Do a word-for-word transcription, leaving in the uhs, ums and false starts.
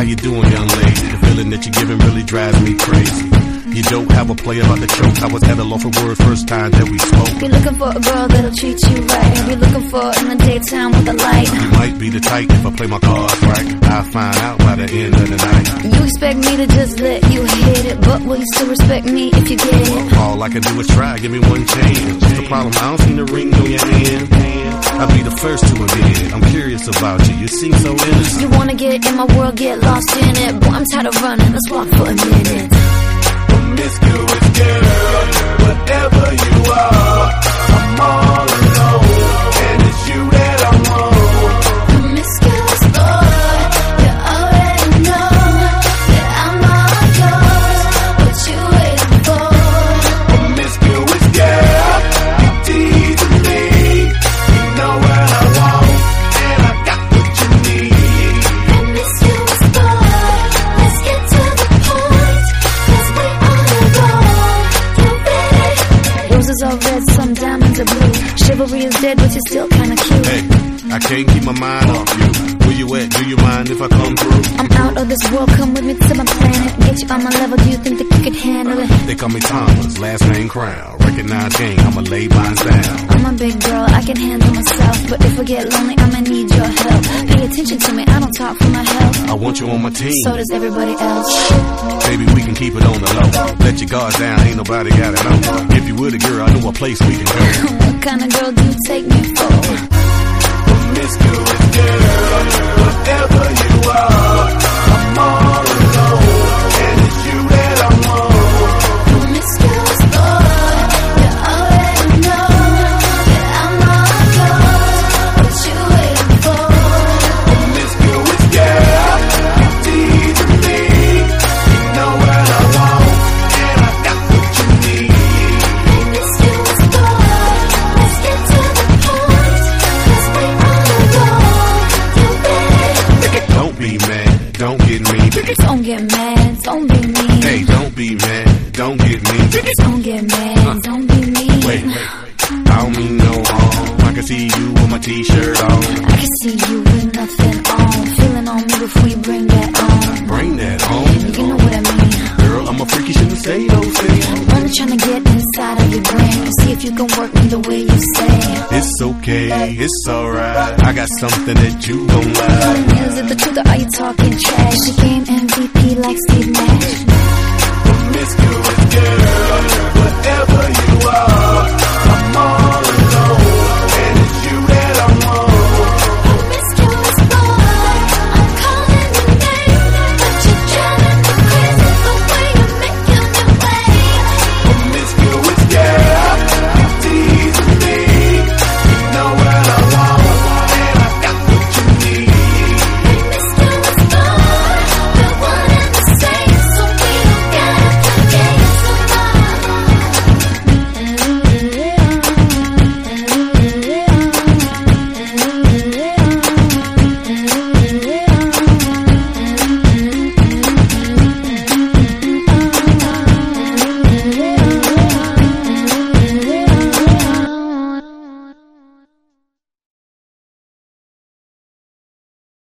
you doing, young lady? The feeling that you're giving really drives me crazy. You don't have a play about the choke. I was at a loss for words first time that we spoke. Be looking for a girl that'll treat you right. Be looking for in the daytime with a light. You might be the type if I play my cards right. I'll find out by the end of the night. You expect me to just let you hit it, but will you still respect me if you get it? All I can do is try, give me one chance. What's the problem? I don't see the ring on your hand. I'll be the first to admit it. I'm curious about you, you seem so innocent. You wanna get in my world, get lost in it. Boy, I'm tired of running, let's walk for a minute. Promiscuous girl, whatever you are, I'm all alone, and it's you that I want. Promiscuous boy, you already know that I'm all yours. What you waiting for? Promiscuous girl, you teasing me. You know what I want, and I got what you need. Promiscuous boy, let's get to the point, 'cause we on the road. You ready? Roses are red, some diamonds are blue. Chivalry is dead, but you're still kinda cute. Hey, I can't keep my mind off you. Where you at? Do you mind if I come through? I'm out of this world, come with me to my planet. Get you on my level, do you think that you could handle it? They call me Thomas, last name Crown. Recognize gang, I'ma lay mine down. I'm a big girl, I can handle myself. But if I get lonely, I'ma need your help. Pay attention to me, I don't talk for my health. I want you on my team. So does everybody else. Baby, we can keep it on the low. Let your guards down, ain't nobody gotta know. If you were the girl, I know a place we can go. What kind of girl do you take me for? Promiscuous girl, whatever you are, I'm all alone, and it's you that I want. Promiscuous boy, you already know that I'm all yours. What you waiting for? Promiscuous girl, you teasing me. You know what I want, and I got what you need. Promiscuous boy, let's get to the point, 'cause we on the road. You ready? Don't be mad, don't get me. Don't get mad, don't be mean. Hey, don't be mad, don't get me. Don't get mad, don't be mean. Wait, wait, I don't mean no harm. I can see you with my t-shirt on. I can see you with nothing on. Feeling on me before you bring that on. Bring that home. You know what I mean. Girl, I'm a freak, you shouldn't say those things. I'm trying to get inside of your brain. See if you can work me the way you say. It's okay, it's alright. I got something that you gon' like. Is it the truth or